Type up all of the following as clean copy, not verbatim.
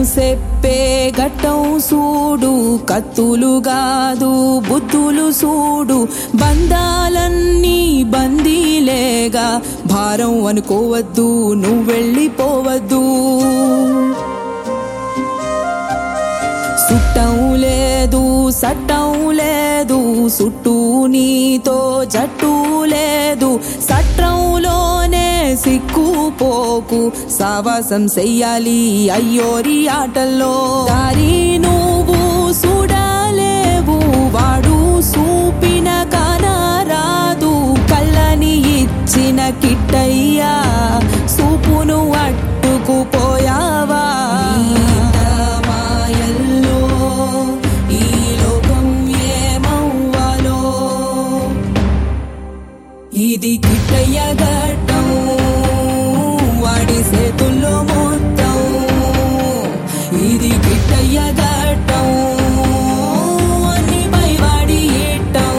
సెప్పే గట్టం సూడు, కత్తులు గాదు బుద్ధులు సూడు, బంధాలన్నీ బందీలేగా, భారం అనుకోవద్దు నువ్వెళ్ళిపోవద్దు. సుట్టం లేదు సట్టం లేదు, సుట్టూ నీతో జట్టు లేదు, సట్రంలోనే సిక్కుపోకు, సావాసం చెయ్యాలి అయ్యోరి ఆటల్లో. దారి నువ్వు చూడలేవు, వాడు చూపిన కానరాదు, కళ్ళని ఇచ్చిన కిట్టయ్యా చూపును అట్టుకుపోయావా. ఇది కిట్టయ్య గట్టం, వాడి చేతుల్లో మొత్తం, ఇది కిట్టయ్య గట్టం, అన్ని పైవాడి ఇట్టం.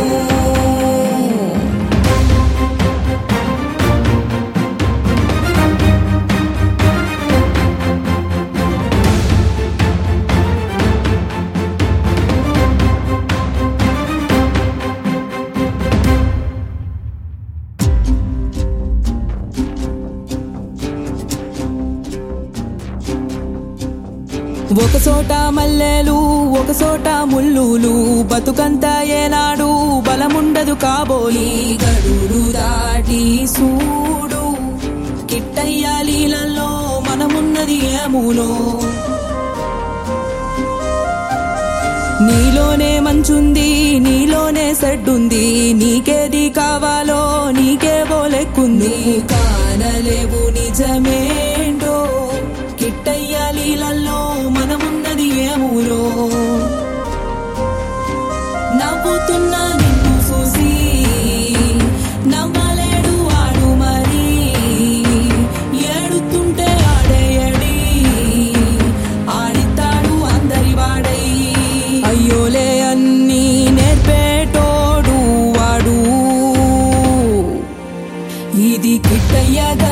ఒక చోట మల్లెలు ఒక చోట ముల్లులు, బతుకంతా ఏనాడు బలముండదు కాబోలి. గడులు దాటి చూడు, కిట్టయ్య లీలల్లో మనమున్నది ఏమూలో. నీలోనే మంచుంది నీలోనే సెడ్డుంది, నీకేది కావాలో నీకే బోలెక్కుంది. కానలేవు నిజమేంటో, కిట్టయ్య లీలల్లో మనమున్నది ఏమూలో. నవ్వుతున్నా నిన్ను చూసి నవ్వలేడు వాడు మరి, ఏడుతుంటే ఆడేయడి ఆడితాడు అందరి వాడై. అయ్యోలే అన్నీ నేర్పేటోడు వాడు, ఇది కిట్టయ్య